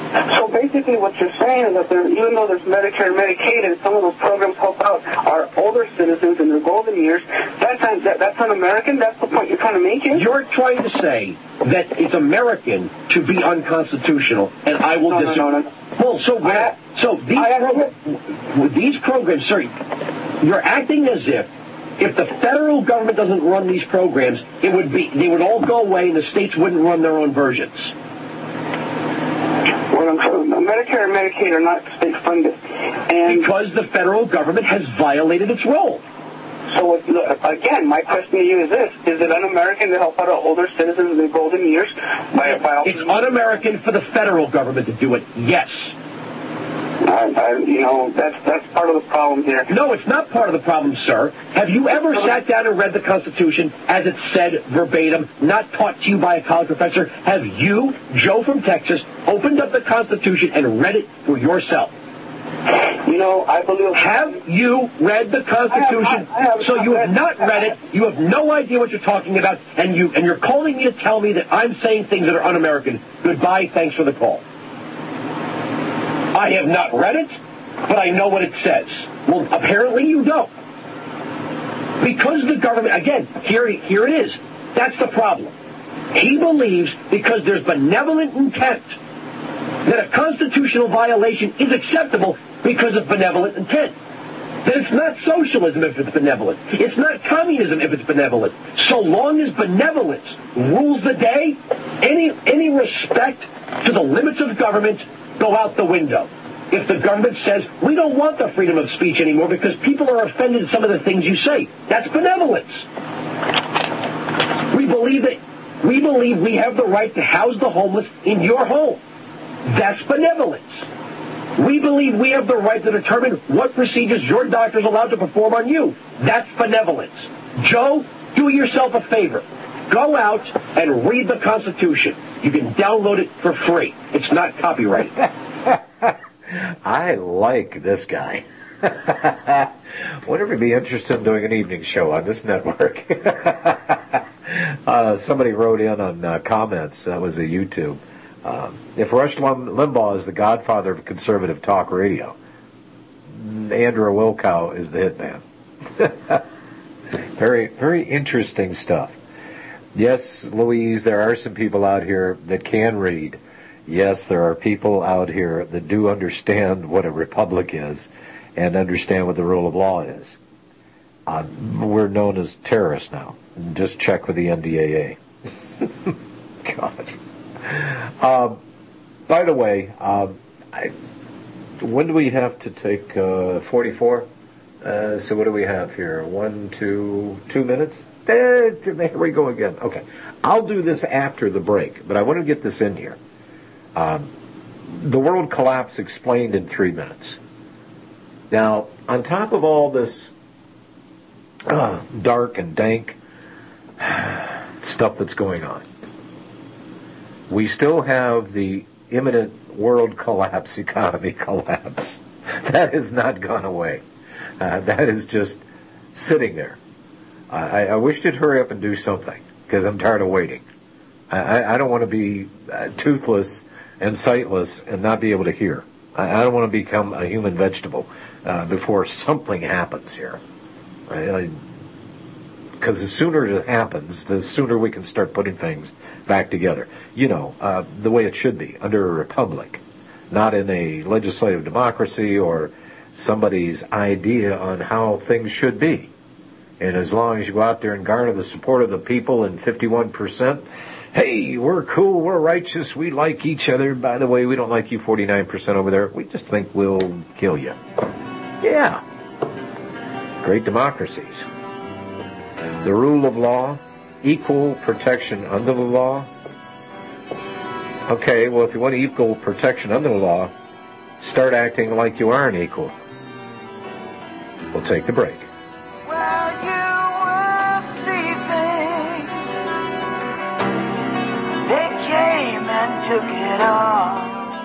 So basically what you're saying is that there, even though there's Medicare and Medicaid and some of those programs help out our older citizens in their golden years, that's, un, that, that's un-American? That's the point you're trying to make here? You're trying to say that it's American to be unconstitutional, and I will no, disagree. No, no, no. Well, so, I, so these, pro- with these programs, sorry, you're acting as if if the federal government doesn't run these programs, it would be they would all go away and the states wouldn't run their own versions. Well, Medicare and Medicaid are not state-funded. And because the federal government has violated its role. So it's, again, my question to you is this: is it un-American to help out our older citizens in their golden years? By, by it's un-American for the federal government to do it. Yes. I, I, you know, that's that's part of the problem here. No, it's not part of the problem, sir. Have you ever sat down and read the Constitution as it said verbatim, not taught to you by a college professor? Have you, Joe from Texas, opened up the Constitution and read it for yourself? You know, I believe... Have you read the Constitution? I have, I have, so you have not read it, you have no idea what you're talking about, and, you, and you're calling me to tell me that I'm saying things that are un-American. Goodbye, thanks for the call. I have not read it, but I know what it says. Well, apparently you don't. Because the government, again, here, here it is. That's the problem. He believes because there's benevolent intent that a constitutional violation is acceptable because of benevolent intent. That it's not socialism if it's benevolent. It's not communism if it's benevolent. So long as benevolence rules the day, any any respect to the limits of government go out the window. If the government says, we don't want the freedom of speech anymore because people are offended at some of the things you say, that's benevolence. We believe that we believe we have the right to house the homeless in your home. That's benevolence. We believe we have the right to determine what procedures your doctor is allowed to perform on you. That's benevolence. Joe, do yourself a favor. Go out and read the Constitution. You can download it for free. It's not copyrighted. I like this guy. Wonder if he'd be interested in doing an evening show on this network. uh, somebody wrote in on uh, comments. That was a YouTube. Uh, if Rush Limbaugh is the godfather of conservative talk radio, Andrew Wilkow is the hitman. Very, very interesting stuff. Yes, Louise, there are some people out here that can read. Yes, there are people out here that do understand what a republic is and understand what the rule of law is. Uh, we're known as terrorists now. Just check with the N D A A. God. Uh, by the way, uh, I, when do we have to take uh, forty-four? Uh, so what do we have here? One, two, two minutes? Eh, there we go again. Okay. I'll do this after the break, but I want to get this in here. Um, the world collapse explained in three minutes. Now, on top of all this uh, dark and dank stuff that's going on, we still have the imminent world collapse, economy collapse. That has not gone away. Uh, that is just sitting there. I, I wish it'd hurry up and do something, because I'm tired of waiting. I, I don't want to be uh, toothless and sightless and not be able to hear. I, I don't want to become a human vegetable uh, before something happens here. Because the sooner it happens, the sooner we can start putting things back together. You know, uh, the way it should be, under a republic, not in a legislative democracy or somebody's idea on how things should be. And as long as you go out there and garner the support of the people in fifty-one percent, hey, we're cool, we're righteous, we like each other. By the way, we don't like you forty-nine percent over there. We just think we'll kill you. Yeah. Great democracies. The rule of law, equal protection under the law. Okay, well, if you want equal protection under the law, start acting like you aren't equal. We'll take the break. While you were sleeping, they came and took it all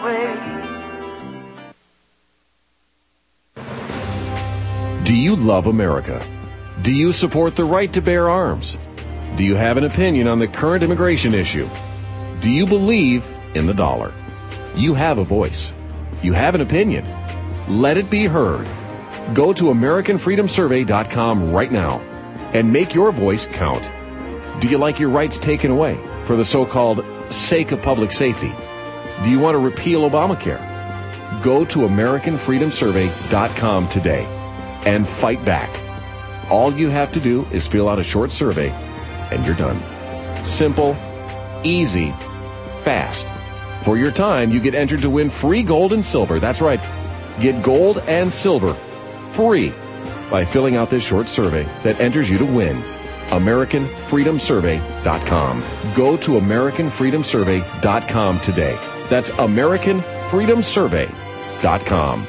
away. Do you love America? Do you support the right to bear arms? Do you have an opinion on the current immigration issue? Do you believe in the dollar? You have a voice. You have an opinion. Let it be heard. Go to American Freedom Survey dot com right now and make your voice count. Do you like your rights taken away for the so-called sake of public safety? Do you want to repeal Obamacare? Go to American Freedom Survey dot com today and fight back. All you have to do is fill out a short survey and you're done. Simple, easy, fast. For your time, you get entered to win free gold and silver. That's right. Get gold and silver free by filling out this short survey that enters you to win. American Freedom Survey dot com. Go to American Freedom Survey dot com today. That's American Freedom Survey dot com.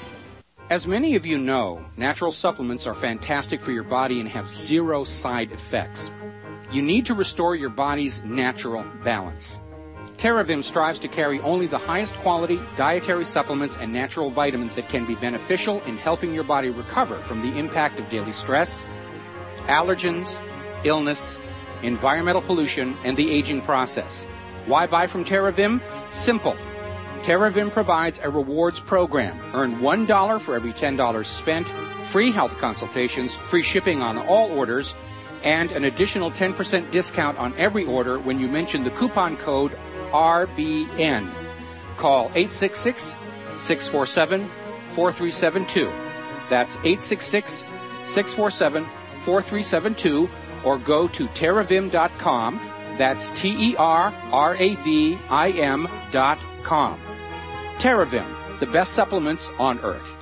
As many of you know, natural supplements are fantastic for your body and have zero side effects. You need to restore your body's natural balance. TerraVim strives to carry only the highest quality dietary supplements and natural vitamins that can be beneficial in helping your body recover from the impact of daily stress, allergens, illness, environmental pollution, and the aging process. Why buy from TerraVim? Simple. TerraVim provides a rewards program. Earn one dollar for every ten dollars spent, free health consultations, free shipping on all orders, and an additional ten percent discount on every order when you mention the coupon code R B N. Call eight six six, six four seven, four three seven two. That's eight six six, six four seven, four three seven two, or go to terravim dot com. That's T E R R A V I M dot com. TerraVim, the best supplements on earth.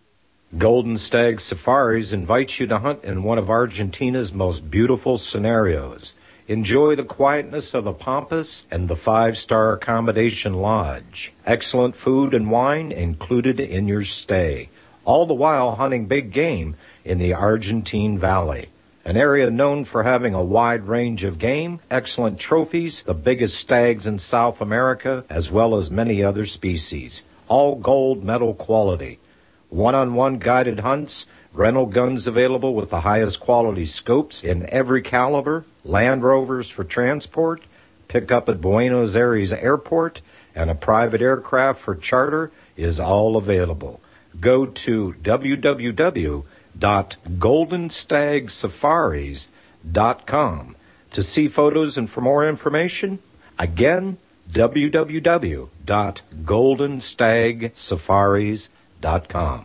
Golden Stag Safaris invites you to hunt in one of Argentina's most beautiful scenarios. Enjoy the quietness of the Pampas and the five-star accommodation lodge. Excellent food and wine included in your stay. All the while hunting big game in the Argentine Valley, an area known for having a wide range of game, excellent trophies, the biggest stags in South America, as well as many other species. All gold medal quality. One-on-one guided hunts, rental guns available with the highest quality scopes in every caliber, Land Rovers for transport, pick up at Buenos Aires Airport, and a private aircraft for charter is all available. Go to w w w dot golden stag safaris dot com to see photos and for more information. Again, w w w dot golden stag safaris dot com.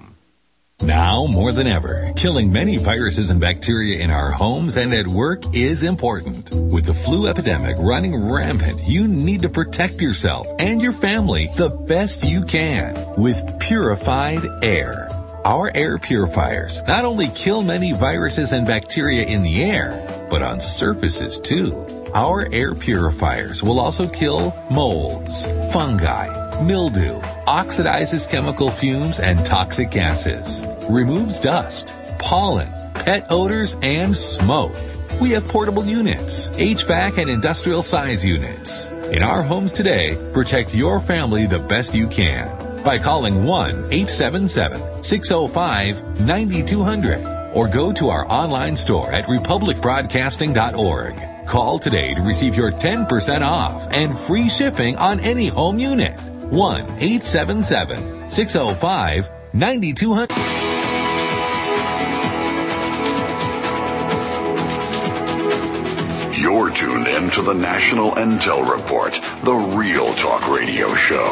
Now more than ever, killing many viruses and bacteria in our homes and at work is important. With the flu epidemic running rampant, you need to protect yourself and your family the best you can with purified air. Our air purifiers not only kill many viruses and bacteria in the air, but on surfaces too. Our air purifiers will also kill molds, fungi, mildew, oxidizes chemical fumes and toxic gases, removes dust, pollen, pet odors, and smoke. We have portable units, H V A C and industrial size units. In our homes today, protect your family the best you can by calling one eight seven seven, six oh five, nine two hundred or go to our online store at republic broadcasting dot org. Call today to receive your ten percent off and free shipping on any home unit. one eight seven seven, six oh five, nine two hundred. You're tuned in to the National Intel Report, the Real Talk Radio Show.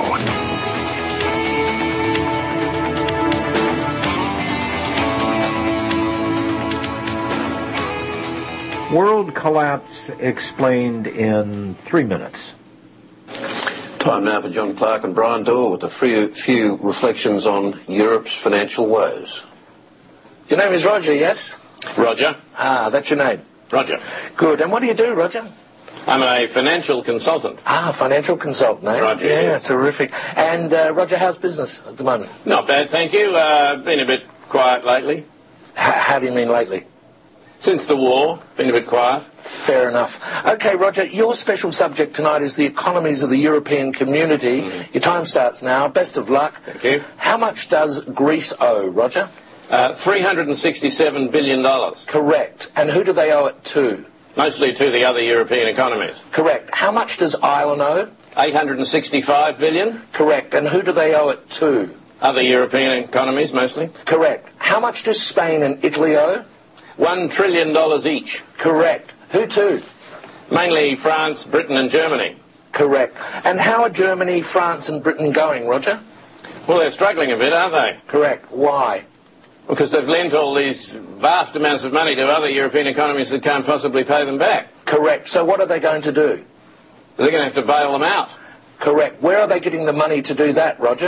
World collapse explained in three minutes. Time now for John Clark and Brian Doyle with a few, few reflections on Europe's financial woes. Your name is Roger, yes? Roger. Ah, that's your name. Roger. Good. And what do you do, Roger? I'm a financial consultant. Ah, financial consultant, eh? Roger, Yeah, yes. terrific. And, uh, Roger, how's business at the moment? Not bad, thank you. Uh, been a bit quiet lately. H- how do you mean lately? Since the war, been a bit quiet. Fair enough. Okay, Roger, your special subject tonight is the economies of the European community. Mm. Your time starts now. Best of luck. Thank you. How much does Greece owe, Roger? Uh, three hundred sixty-seven billion dollars. Correct. And who do they owe it to? Mostly to the other European economies. Correct. How much does Ireland owe? eight hundred sixty-five billion dollars. Correct. And who do they owe it to? Other European economies, mostly. Correct. How much do Spain and Italy owe? One trillion dollars each. Correct. Who to? Mainly France, Britain and Germany. Correct. And how are Germany, France and Britain going, Roger? Well, they're struggling a bit, aren't they? Correct. Why? Because they've lent all these vast amounts of money to other European economies that can't possibly pay them back. Correct. So what are they going to do? They're going to have to bail them out. Correct. Where are they getting the money to do that, Roger?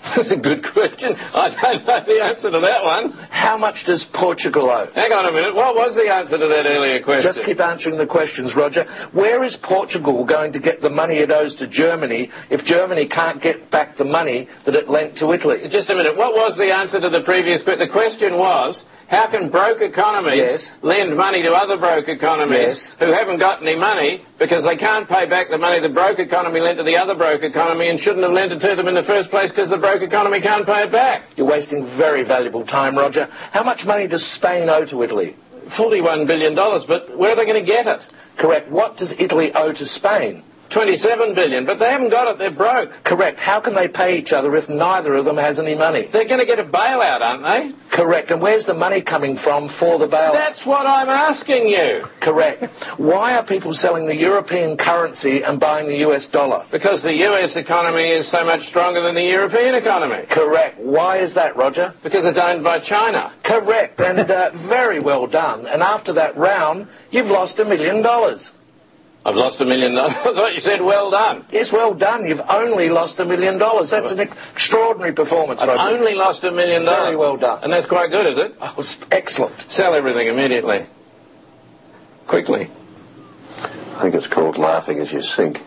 That's a good question. I don't know the answer to that one. How much does Portugal owe? Hang on a minute. What was the answer to that earlier question? Just keep answering the questions, Roger. Where is Portugal going to get the money it owes to Germany if Germany can't get back the money that it lent to Italy? Just a minute. What was the answer to the previous question? The question was, how can broke economies yes. lend money to other broke economies yes. who haven't got any money because they can't pay back the money the broke economy lent to the other broke economy and shouldn't have lent it to them in the first place because the broke economy can't pay it back? You're wasting very valuable time, Roger. How much money does Spain owe to Italy? forty-one billion dollars, but where are they going to get it? Correct. What does Italy owe to Spain? twenty-seven billion dollars, but they haven't got it. They're broke. Correct. How can they pay each other if neither of them has any money? They're going to get a bailout, aren't they? Correct. And where's the money coming from for the bailout? That's what I'm asking you. Correct. Why are people selling the European currency and buying the U S dollar? Because the U S economy is so much stronger than the European economy. Correct. Why is that, Roger? Because it's owned by China. Correct. And uh, very well done. And after that round, you've lost a million dollars. I've lost a million dollars. I thought you said well done. Yes, well done. You've only lost a million dollars. That's an extraordinary performance, Roger. I've only lost a million dollars. Very well done. And that's quite good, is it? Oh, it's excellent. Sell everything immediately. Quickly. I think it's called laughing as you sink.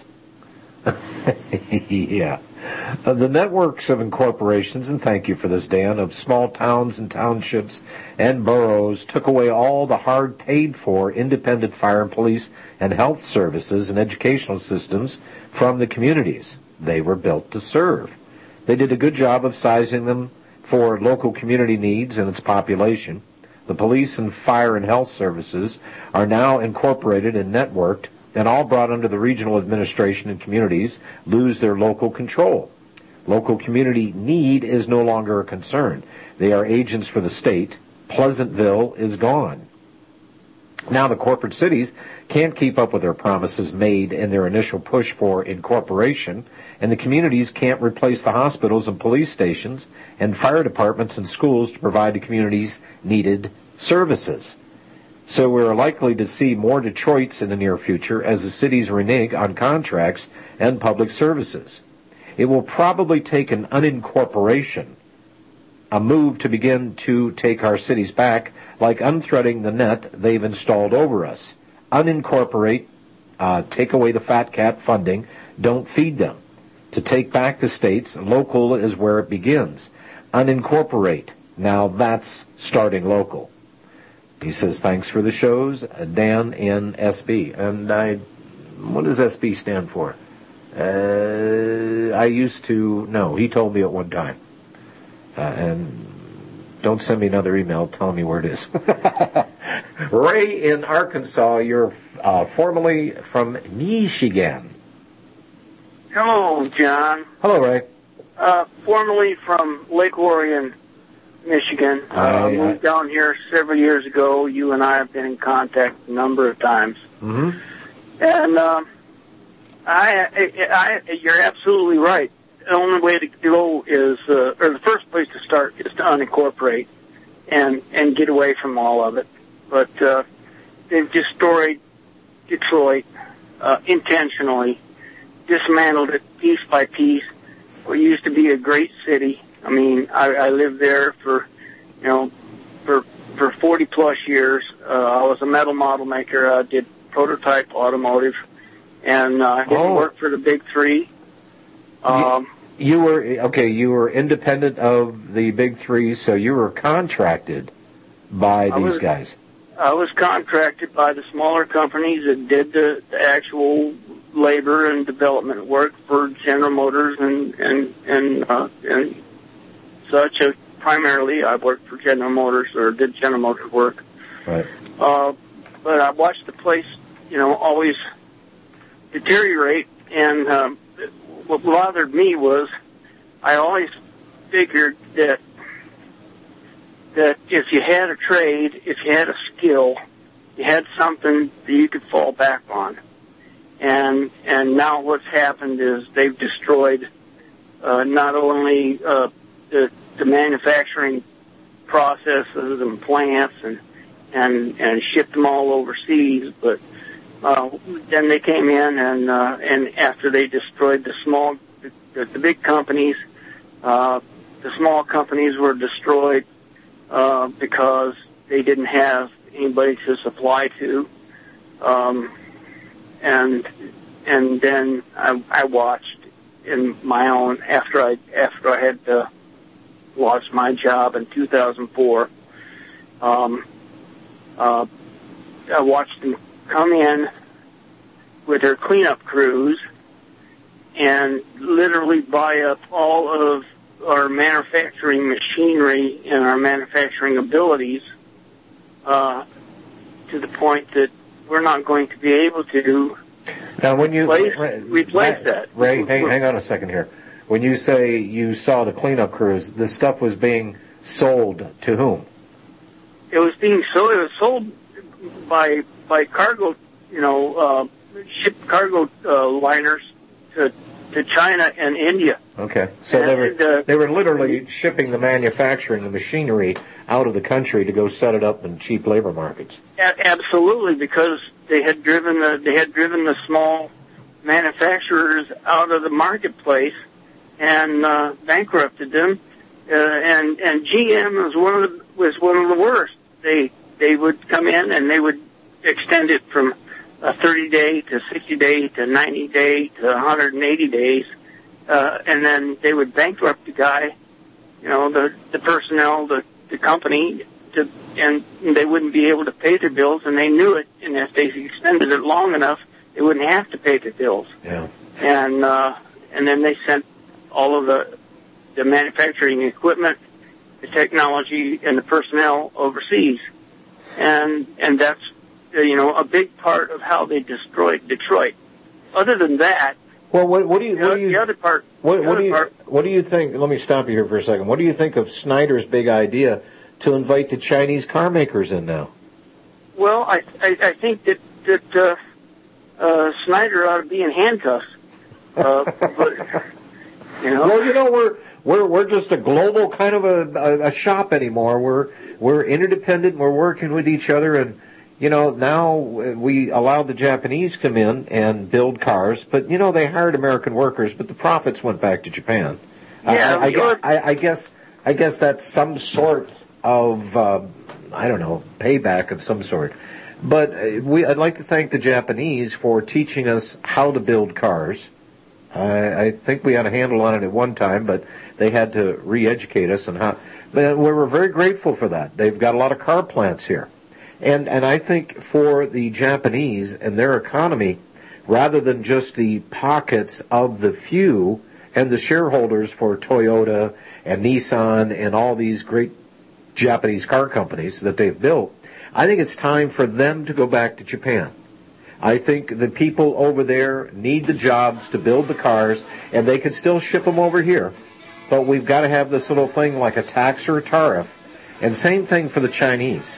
Yeah. Uh, the networks of incorporations, and thank you for this, Dan, of small towns and townships and boroughs took away all the hard paid-for independent fire and police and health services and educational systems from the communities they were built to serve. They did a good job of sizing them for local community needs and its population. The police and fire and health services are now incorporated and networked, and all brought under the regional administration, and communities lose their local control. Local community need is no longer a concern. They are agents for the state. Pleasantville is gone. Now the corporate cities can't keep up with their promises made in their initial push for incorporation, and the communities can't replace the hospitals and police stations and fire departments and schools to provide the communities needed services. So we're likely to see more Detroits in the near future as the cities renege on contracts and public services. It will probably take an unincorporation, a move to begin to take our cities back, like unthreading the net they've installed over us. Unincorporate, uh, take away the fat cat funding, don't feed them. To take back the states, local is where it begins. Unincorporate, now that's starting local. He says, thanks for the shows, Dan in S B. And I, what does S B stand for? Uh, I used to, no, he told me at one time. Uh, and don't send me another email telling me where it is. Ray in Arkansas, you're uh, formerly from Michigan. Hello, John. Hello, Ray. Uh, formerly from Lake Orion, Michigan. Uh, I moved down here several years ago. You and I have been in contact a number of times. Mm-hmm. And um, I, I, I, you're absolutely right. The only way to go is, uh, or the first place to start is to unincorporate and, and get away from all of it. But uh, they've destroyed Detroit uh, intentionally, dismantled it piece by piece. What used to be a great city. I mean, I, I lived there for, you know, for for forty plus years. Uh, I was a metal model maker. I did prototype automotive, and uh, I didn't oh. work for the big three. Um, you, you were okay. You were independent of the big three, so you were contracted by I these was, guys. I was contracted by the smaller companies that did the, the actual labor and development work for General Motors and and and uh, and such. Uh, primarily, I worked for General Motors or did General Motors work. Right. Uh, but I watched the place, you know, always deteriorate. And um, what bothered me was I always figured that that if you had a trade, if you had a skill, you had something that you could fall back on. And and now what's happened is they've destroyed uh, not only uh, the, the manufacturing processes and plants and and and shipped them all overseas, but uh, then they came in and uh, and after they destroyed the small, the, the big companies, Uh, the small companies were destroyed uh, because they didn't have anybody to supply to. Um, and and then I, I watched in my own after I after I had uh, lost my job in two thousand four. Um, uh, I watched them come in with their cleanup crews and literally buy up all of our manufacturing machinery and our manufacturing abilities uh, to the point that we're not going to be able to now, when you replace, Ray, replace that. Ray, hang, hang on a second here. When you say you saw the cleanup crews, the stuff was being sold to whom? It was being sold. It was sold by by cargo, you know, uh, ship cargo uh, liners to to China and India. Okay, so and, they were uh, they were literally shipping the manufacturing, the machinery out of the country to go set it up in cheap labor markets. A- absolutely, because they had driven the they had driven the small manufacturers out of the marketplace and uh, bankrupted them. Uh, and and G M was one of the was one of the worst. They they would come in and they would extend it from a thirty day to sixty day to ninety day to one hundred eighty days, uh, and then they would bankrupt the guy, you know, the the personnel, the the company, to, and they wouldn't be able to pay their bills, and they knew it. And if they extended it long enough, they wouldn't have to pay their bills. Yeah. And uh, and then they sent all of the the manufacturing equipment, the technology, and the personnel overseas, and and that's uh, you know a big part of how they destroyed Detroit. Other than that, well, what, what do you the, what do you the other part? What, the what other do you part, what do you think? Let me stop you here for a second. What do you think of Snyder's big idea to invite the Chinese car makers in now? Well, I I, I think that that uh, uh, Snyder ought to be in handcuffs. Uh, but, you know, well, you know we're. We're we're just a global kind of a, a, a shop anymore. We're we're interdependent. We're working with each other, and you know now we allowed the Japanese come in and build cars, but you know they hired American workers, but the profits went back to Japan. Yeah, I, I, sure. I, I guess I guess that's some sort of uh, I don't know payback of some sort. But we I'd like to thank the Japanese for teaching us how to build cars. I, I think we had a handle on it at one time, but they had to re-educate us on how. But we were very grateful for that. They've got a lot of car plants here, and and I think for the Japanese and their economy, rather than just the pockets of the few and the shareholders for Toyota and Nissan and all these great Japanese car companies that they've built, I think it's time for them to go back to Japan. I think the people over there need the jobs to build the cars, and they can still ship them over here. But we've got to have this little thing like a tax or a tariff. And same thing for the Chinese.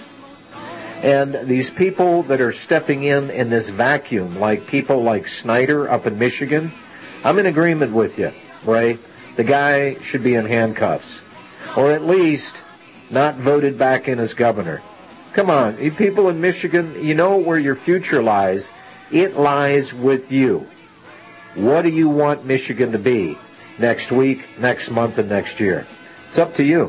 And these people that are stepping in in this vacuum, like people like Snyder up in Michigan, I'm in agreement with you, Ray. The guy should be in handcuffs. Or at least not voted back in as governor. Come on, you people in Michigan, you know where your future lies. It lies with you. What do you want Michigan to be next week, next month, and next year? It's up to you.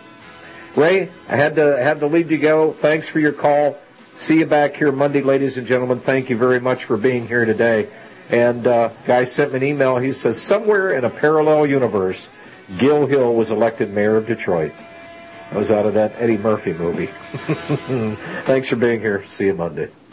Ray, I had to I had to leave you go. Thanks for your call. See you back here Monday, ladies and gentlemen. Thank you very much for being here today. And uh, guy sent me an email. He says, somewhere in a parallel universe, Gil Hill was elected mayor of Detroit. I was out of that Eddie Murphy movie. Thanks for being here. See you Monday.